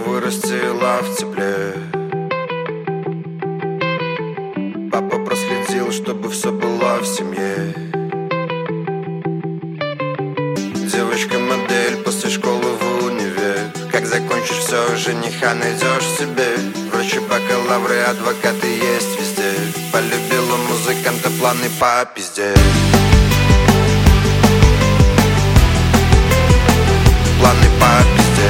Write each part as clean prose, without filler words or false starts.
вырастила в тепле. Папа проследил, чтобы все было в семье. Девочка-модель после школы в универ. Как закончишь все, жениха найдешь себе. Врачи, бакалавры, адвокаты есть везде. Полюбила музыканта, планы по пизде. Планы по пизде.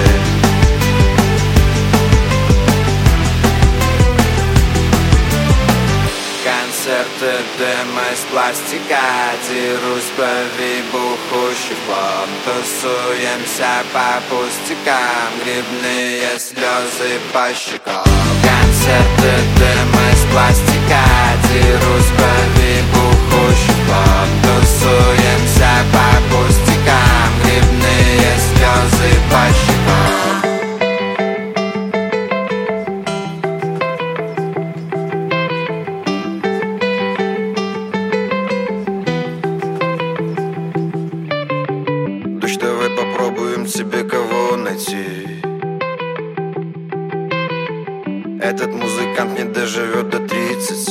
Концерты, демо из пластика. Дерусь по вибухущий флом. Тусуемся по пустякам. Грибные слезы по щекам. Концерты, демо из пластика. Дерусь по вибухущий флом. Тусуемся по пустякам. Грибные слезы по щекам. Давай попробуем тебе кого найти. Этот музыкант не доживет до 30.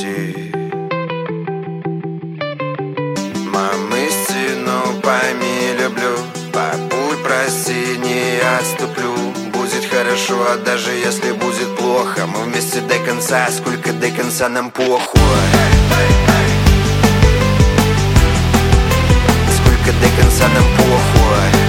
Мамы стену пойми, люблю. Папуль, прости, не отступлю. Будет хорошо, а даже если будет плохо, мы вместе до конца, сколько до конца нам похуй. Сколько до конца нам похуй.